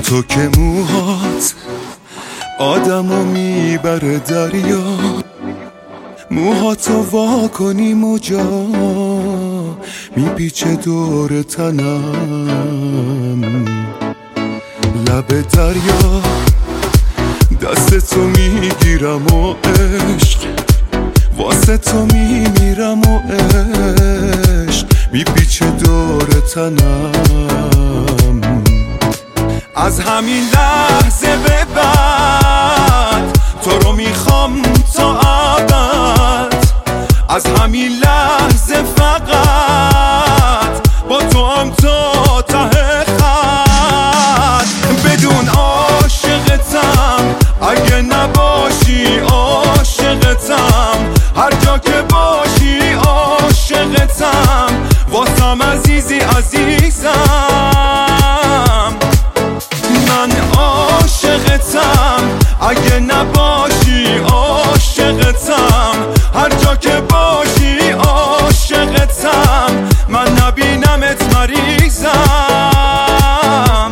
تو که موهات آدمو میبره دریا، موهاتو وا کنی موجا میپیچه دور تنم. لب دریا دست تو میگیرم و عشق واسه تو میمیرم و عشق میپیچه دور تنم. از همین لحظه به بعد تو رو میخوام تا ابد، از همین لحظه فقط با تو هم تا ته خط. بدون عاشقتم اگه نباشی عاشقتم، هر جا که باشی عاشقتم، واسم عزیزی عزیزم. من عاشقتم اگه نباشی عاشقتم، هر جا که باشی عاشقتم، من نبینمت مریضم.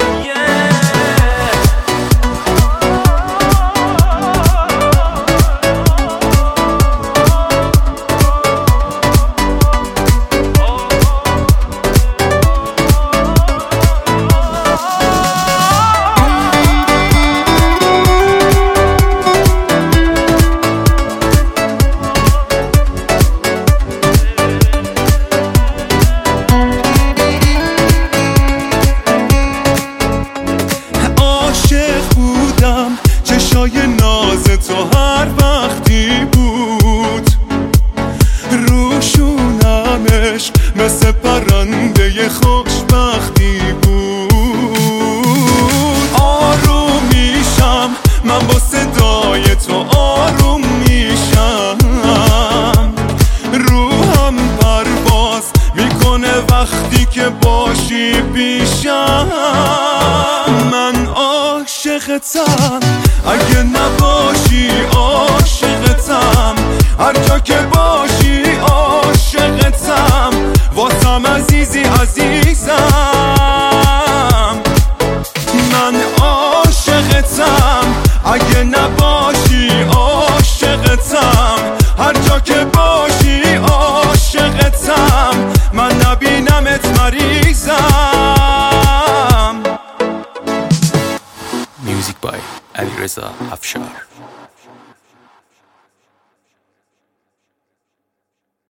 چشای ناز تو هر وقتی بود روشونمش مثل پرنده خوشبختی بود. آروم میشم من با صدای تو، آروم میشم روحم پرواز میکنه وقتی که باشی پیشم. من عاشقتم اگه نباشی عاشقتم، هر جا که باشی عاشقتم، واسم عزیزی عزیزم. من عاشقتم اگه نباشی عاشقتم، هر جا که باشی عاشقتم، من نبینمت مریضم. Music by علیرضا افشار.